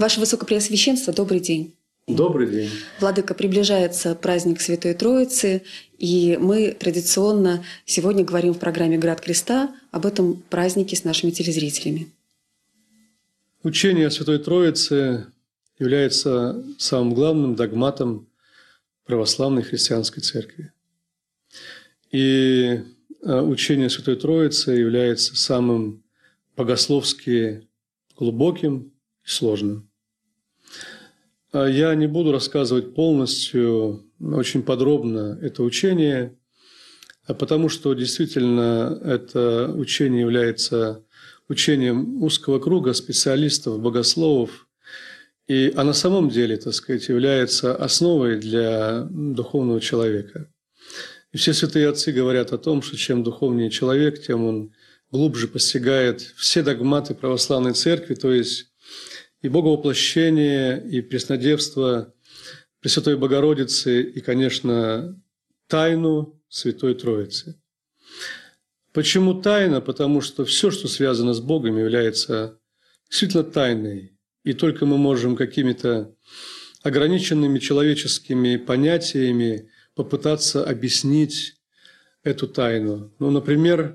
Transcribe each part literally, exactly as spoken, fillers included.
Ваше Высокопреосвященство, добрый день. Добрый день. Владыка, приближается праздник Святой Троицы, и мы традиционно сегодня говорим в программе «Град Креста» об этом празднике с нашими телезрителями. Учение о Святой Троице является самым главным догматом православной христианской церкви. И учение о Святой Троице является самым богословски глубоким и сложным. Я не буду рассказывать полностью, очень подробно это учение, потому что действительно это учение является учением узкого круга специалистов, богословов, и, а на самом деле, так сказать, является основой для духовного человека. И все святые отцы говорят о том, что чем духовнее человек, тем он глубже постигает все догматы православной церкви, то есть и Боговоплощение, и Преснодевство Пресвятой Богородицы, и, конечно, тайну Святой Троицы. Почему тайна? Потому что все, что связано с Богом, является действительно тайной. И только мы можем какими-то ограниченными человеческими понятиями попытаться объяснить эту тайну. Ну, например,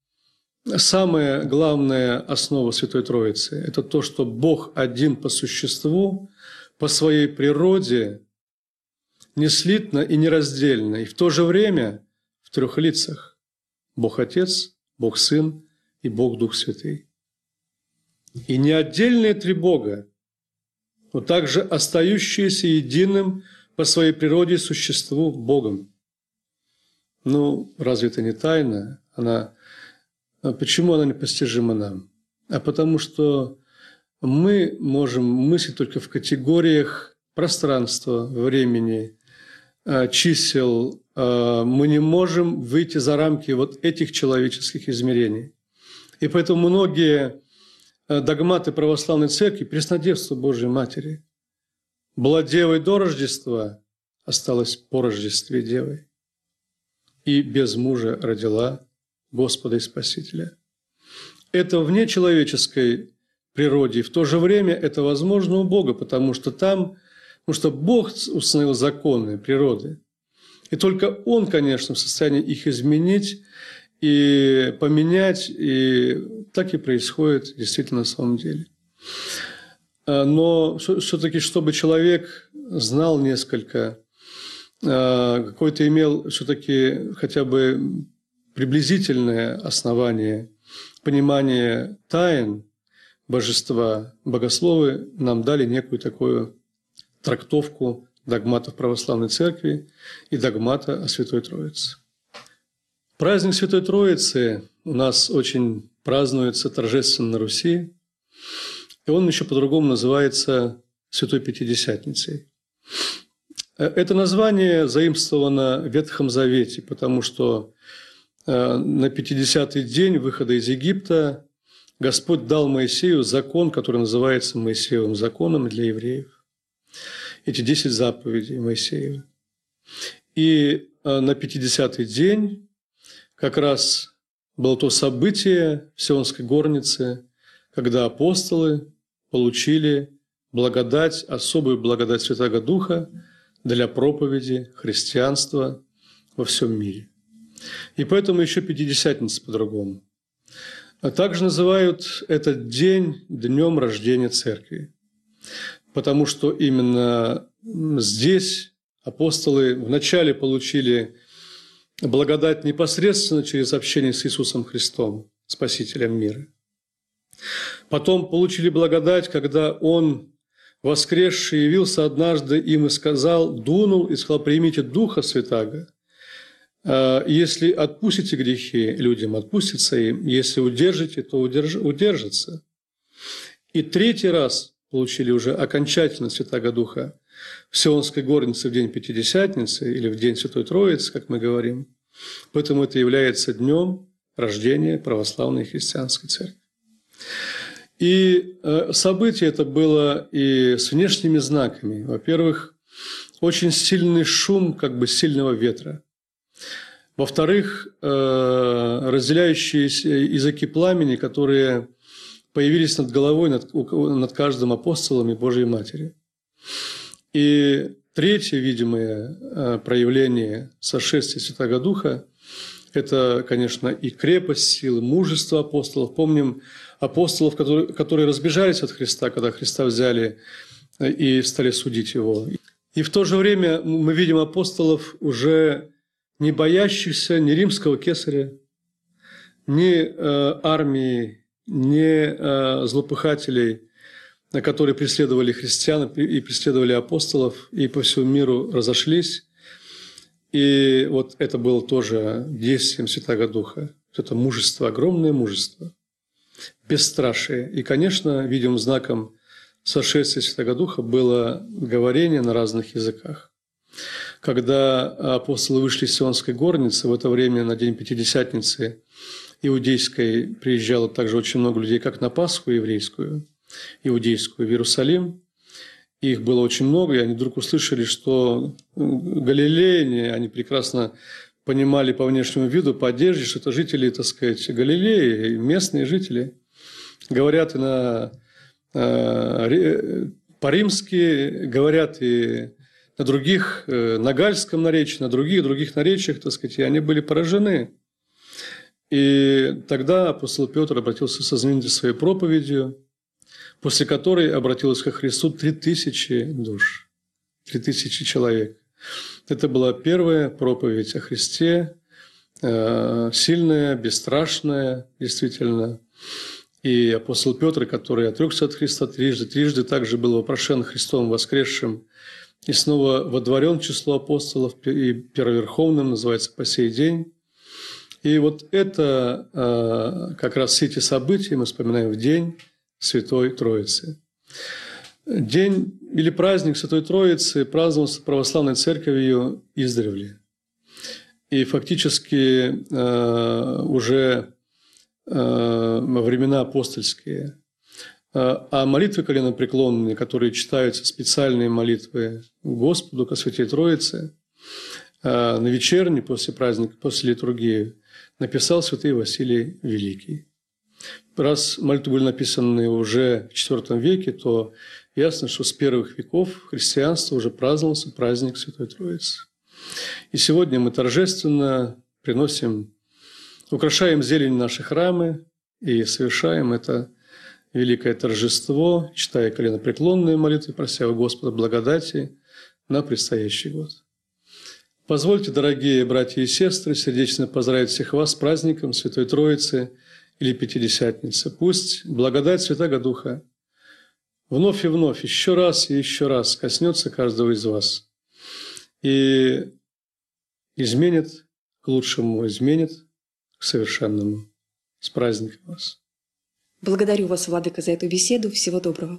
самая главная основа Святой Троицы – это то, что Бог один по существу, по своей природе, неслитно и нераздельно, и в то же время в трех лицах – Бог Отец, Бог Сын и Бог Дух Святый. И не отдельные три Бога, но также остающиеся единым по своей природе существу Богом. Ну, разве это не тайна? Она... Почему она непостижима нам? А потому что мы можем мыслить только в категориях пространства, времени, чисел. Мы не можем выйти за рамки вот этих человеческих измерений. И поэтому многие догматы православной церкви, Преснодевство Божией Матери, была девой до Рождества, осталась по Рождестве девой. И без мужа родила Господа и Спасителя. Это вне человеческой природе, и в то же время это возможно у Бога, потому что там, потому что Бог установил законы природы. И только Он, конечно, в состоянии их изменить и поменять, и так и происходит действительно на самом деле. Но все-таки, чтобы человек знал несколько, какой-то имел все-таки хотя бы приблизительное основание понимания тайн божества, богословы нам дали некую такую трактовку догматов православной церкви и догмата о Святой Троице. Праздник Святой Троицы у нас очень празднуется торжественно на Руси, и он еще по-другому называется Святой Пятидесятницей. Это название заимствовано в Ветхом Завете, потому что на пятидесятый день выхода из Египта Господь дал Моисею закон, который называется Моисеевым законом для евреев. Эти десять заповедей Моисеева. И на пятидесятый день как раз было то событие в Сионской горнице, когда апостолы получили благодать, особую благодать Святаго Духа для проповеди христианства во всем мире. И поэтому еще Пятидесятница по-другому. А также называют этот день днем рождения Церкви, потому что именно здесь апостолы вначале получили благодать непосредственно через общение с Иисусом Христом, Спасителем мира. Потом получили благодать, когда Он, воскресший, явился однажды им и сказал, дунул и сказал, примите Духа Святаго. Если отпустите грехи людям, отпустится им. Если удержите, то удерж... удержится. И третий раз получили уже окончательно Святаго Духа в Сионской горнице в день Пятидесятницы или в день Святой Троицы, как мы говорим. Поэтому это является днем рождения православной христианской церкви. И событие это было и с внешними знаками. Во-первых, очень сильный шум как бы сильного ветра. Во-вторых, разделяющие языки пламени, которые появились над головой, над, над каждым апостолом и Божьей Матерью. И третье видимое проявление сошествия Святого Духа – это, конечно, и крепость, сила, мужество апостолов. Помним апостолов, которые, которые разбежались от Христа, когда Христа взяли и стали судить Его. И в то же время мы видим апостолов, уже не боящихся ни римского кесаря, ни э, армии, ни э, злопыхателей, которые преследовали христиан и преследовали апостолов, и по всему миру разошлись. И вот это было тоже действием Святого Духа. Это мужество, огромное мужество, бесстрашие. И, конечно, видим знаком сошествия Святого Духа было говорение на разных языках. Когда апостолы вышли из Сионской горницы, в это время на день Пятидесятницы иудейской приезжало также очень много людей, как на Пасху еврейскую, иудейскую в Иерусалим. Их было очень много, и они вдруг услышали, что галилеяне, они прекрасно понимали по внешнему виду, по одежде, что это жители, так сказать, Галилеи, местные жители. Говорят и на, по-римски, говорят и на других, на гальском наречии, на других, других наречиях, так сказать, и они были поражены. И тогда апостол Петр обратился со знаменитой своей проповедью, после которой обратилось ко Христу три тысячи душ, три тысячи человек. Это была первая проповедь о Христе, сильная, бесстрашная, действительно. И апостол Петр, который отрекся от Христа трижды, трижды также был вопрошен Христом воскресшим и снова водворен в число апостолов и первоверховным, называется по сей день. И вот это, как раз все эти события мы вспоминаем в день Святой Троицы. День или праздник Святой Троицы праздновался православной церковью издревле. И фактически уже во времена апостольские. А молитвы коленопреклонные, которые читаются, специальные молитвы Господу ко Святой Троице, на вечерне после праздника, после литургии, написал святый Василий Великий. Раз молитвы были написаны уже в четвёртом веке, то ясно, что с первых веков христианства уже праздновался праздник Святой Троицы. И сегодня мы торжественно приносим, украшаем зелень наши храмы и совершаем это великое торжество, читая коленопреклонные молитвы, прося у Господа благодати на предстоящий год. Позвольте, дорогие братья и сестры, сердечно поздравить всех вас с праздником Святой Троицы или Пятидесятницы. Пусть благодать Святого Духа вновь и вновь, еще раз и еще раз коснется каждого из вас и изменит к лучшему, изменит к совершенному. С праздником вас! Благодарю вас, Владыка, за эту беседу. Всего доброго.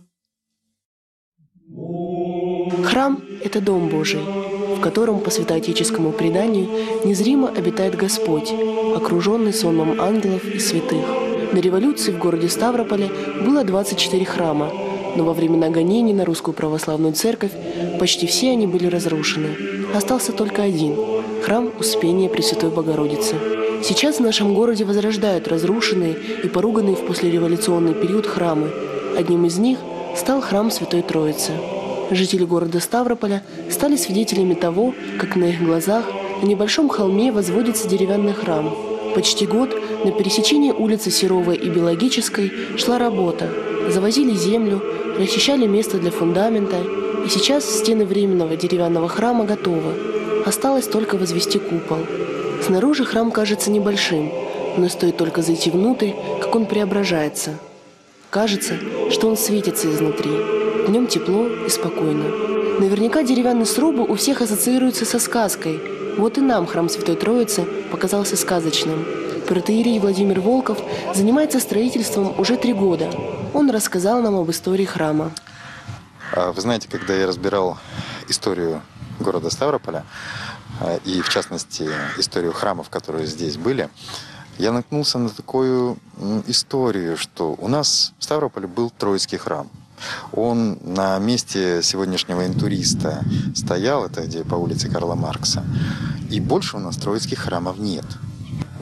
Храм – это Дом Божий, в котором по святоотеческому преданию незримо обитает Господь, окруженный сонмом ангелов и святых. На революции в городе Ставрополе было двадцать четыре храма, но во времена гонений на Русскую Православную Церковь почти все они были разрушены. Остался только один – храм Успения Пресвятой Богородицы. Сейчас в нашем городе возрождают разрушенные и поруганные в послереволюционный период храмы. Одним из них стал храм Святой Троицы. Жители города Ставрополя стали свидетелями того, как на их глазах на небольшом холме возводится деревянный храм. Почти год на пересечении улицы Серовой и Биологической шла работа. Завозили землю, расчищали место для фундамента, и сейчас стены временного деревянного храма готовы. Осталось только возвести купол. Снаружи храм кажется небольшим, но стоит только зайти внутрь, как он преображается. Кажется, что он светится изнутри. В нем тепло и спокойно. Наверняка деревянные срубы у всех ассоциируются со сказкой. Вот и нам храм Святой Троицы показался сказочным. Протоиерей Владимир Волков занимается строительством уже три года. Он рассказал нам об истории храма. Вы знаете, когда я разбирал историю города Ставрополя, и в частности историю храмов, которые здесь были, я наткнулся на такую историю, что у нас в Ставрополе был Троицкий храм. Он на месте сегодняшнего интуриста стоял, это где по улице Карла Маркса. И больше у нас троицких храмов нет.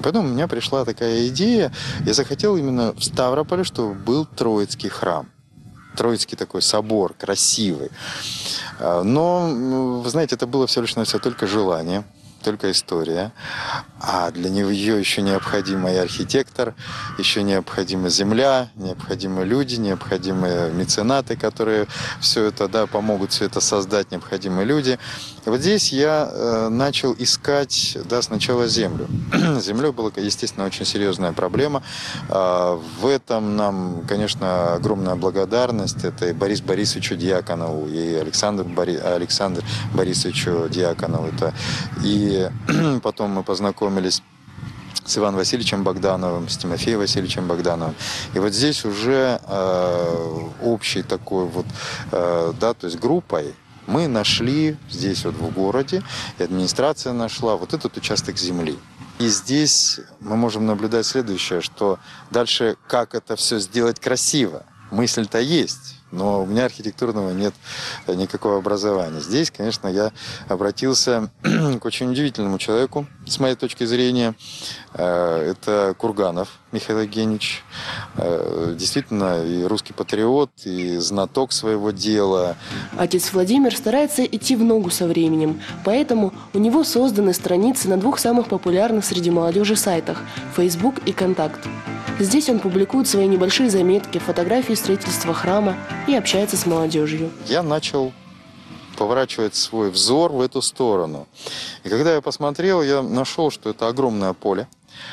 Потом у меня пришла такая идея, я захотел именно в Ставрополе, чтобы был Троицкий храм. Троицкий такой собор, красивый. Но, вы знаете, это было всего лишь навсего только желание, только история. А для нее еще необходим и архитектор, еще необходима земля, необходимы люди, необходимы меценаты, которые все это, да, помогут все это создать, необходимы люди. И вот здесь я э, начал искать, да, сначала землю. С землей была, естественно, очень серьезная проблема. Э, в этом нам, конечно, огромная благодарность. Это и Борис Борисовичу Дьяконову, и Александр, Бори... Александр Борисовичу Дьяконову. Это... И потом мы познакомились с Иваном Васильевичем Богдановым, с Тимофеем Васильевичем Богдановым. И вот здесь уже э, общей такой вот, э, да, то есть группой мы нашли здесь вот в городе, и администрация нашла вот этот участок земли. И здесь мы можем наблюдать следующее, что дальше как это все сделать красиво. Мысль-то есть, но у меня архитектурного нет никакого образования. Здесь, конечно, я обратился к очень удивительному человеку, с моей точки зрения. Это Курганов Михаил Евгеньевич. Действительно, и русский патриот, и знаток своего дела. Отец Владимир старается идти в ногу со временем, поэтому у него созданы страницы на двух самых популярных среди молодежи сайтах – Facebook и Контакт. Здесь он публикует свои небольшие заметки, фотографии строительства храма и общается с молодежью. Я начал поворачивать свой взор в эту сторону. И когда я посмотрел, я нашел, что это огромное поле,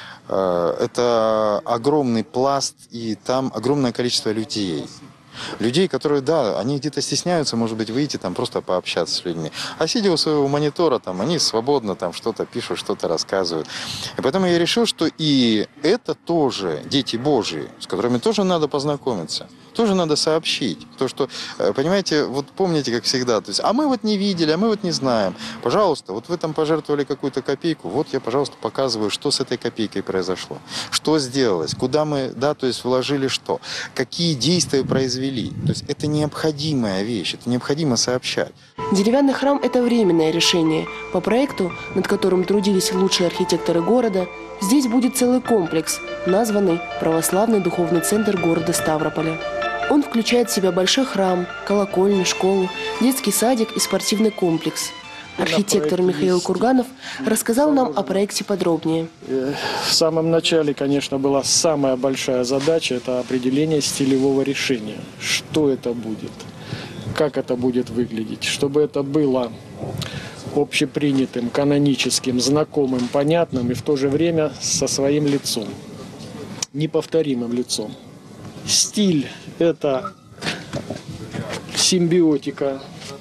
это огромный пласт, и там огромное количество людей. Людей, которые, да, они где-то стесняются, может быть, выйти там просто пообщаться с людьми. А сидя у своего монитора, там, они свободно там что-то пишут, что-то рассказывают. И поэтому я решил, что и это тоже дети Божьи, с которыми тоже надо познакомиться. Тоже надо сообщить. То, что, понимаете, вот помните, как всегда, то есть, а мы вот не видели, а мы вот не знаем. Пожалуйста, вот вы там пожертвовали какую-то копейку, вот я, пожалуйста, показываю, что с этой копейкой произошло. Что сделалось, куда мы, да, то есть вложили что, какие действия произвели. То есть это необходимая вещь, это необходимо сообщать. Деревянный храм – это временное решение. По проекту, над которым трудились лучшие архитекторы города, здесь будет целый комплекс, названный Православный духовный центр города Ставрополя. Он включает в себя большой храм, колокольню, школу, детский садик и спортивный комплекс. Архитектор Михаил Курганов рассказал нам о проекте подробнее. В самом начале, конечно, была самая большая задача – это определение стилевого решения. Что это будет, как это будет выглядеть, чтобы это было общепринятым, каноническим, знакомым, понятным и в то же время со своим лицом, неповторимым лицом. Стиль – это симбиотика,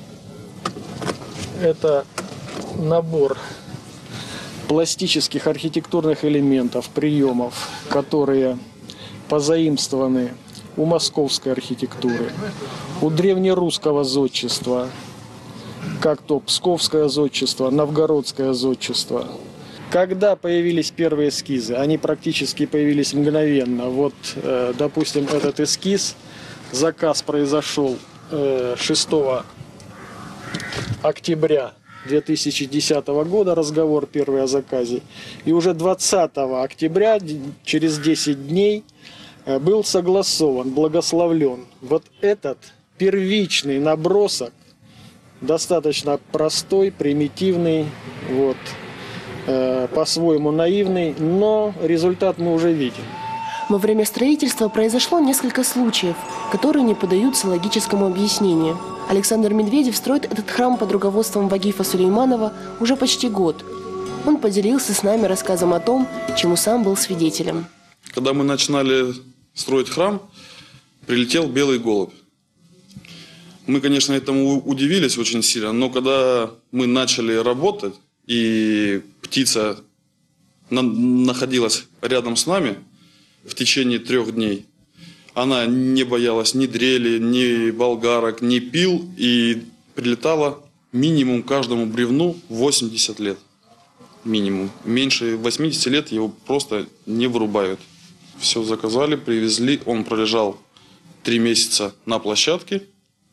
это набор пластических архитектурных элементов, приемов, которые позаимствованы у московской архитектуры, у древнерусского зодчества, как то Псковское зодчество, Новгородское зодчество. Когда появились первые эскизы, они практически появились мгновенно. Вот, э, допустим, этот эскиз, заказ произошел э, шестого октября две тысячи десятого года, разговор первый о заказе. И уже двадцатого октября, через десять дней, э, был согласован, благословлен вот этот первичный набросок, достаточно простой, примитивный, вот, по-своему наивный, но результат мы уже видим. Во время строительства произошло несколько случаев, которые не поддаются логическому объяснению. Александр Медведев строит этот храм под руководством Вагифа Сулейманова уже почти год. Он поделился с нами рассказом о том, чему сам был свидетелем. Когда мы начинали строить храм, прилетел белый голубь. Мы, конечно, этому удивились очень сильно, но когда мы начали работать, и птица на- находилась рядом с нами в течение трех дней, она не боялась ни дрели, ни болгарок, ни пил, и прилетала минимум каждому бревну восемьдесят лет. Минимум. Меньше восьмидесяти лет его просто не вырубают. Все заказали, привезли. Он пролежал три месяца на площадке,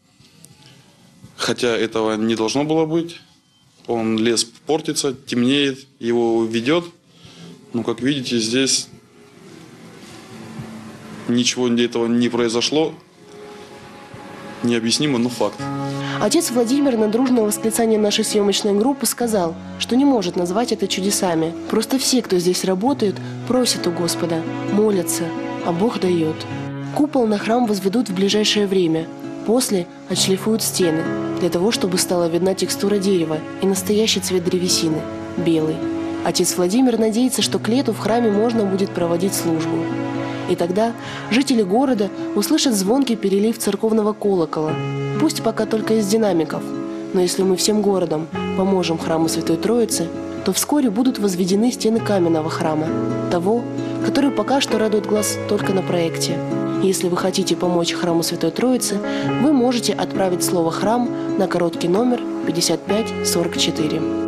хотя этого не должно было быть. Он лес портится, темнеет, его ведет, Но, как видите, здесь ничего этого не произошло. Необъяснимо, но факт. Отец Владимир на дружное восклицание нашей съемочной группы сказал, что не может назвать это чудесами. Просто все, кто здесь работает, просят у Господа, молятся, а Бог дает. Купол на храм возведут в ближайшее время. После отшлифуют стены, для того, чтобы стала видна текстура дерева и настоящий цвет древесины – белый. Отец Владимир надеется, что к лету в храме можно будет проводить службу. И тогда жители города услышат звонкий перелив церковного колокола, пусть пока только из динамиков. Но если мы всем городом поможем храму Святой Троицы, то вскоре будут возведены стены каменного храма, того, который пока что радует глаз только на проекте. Если вы хотите помочь храму Святой Троицы, вы можете отправить слово «храм» на короткий номер пятьдесят пять сорок четыре.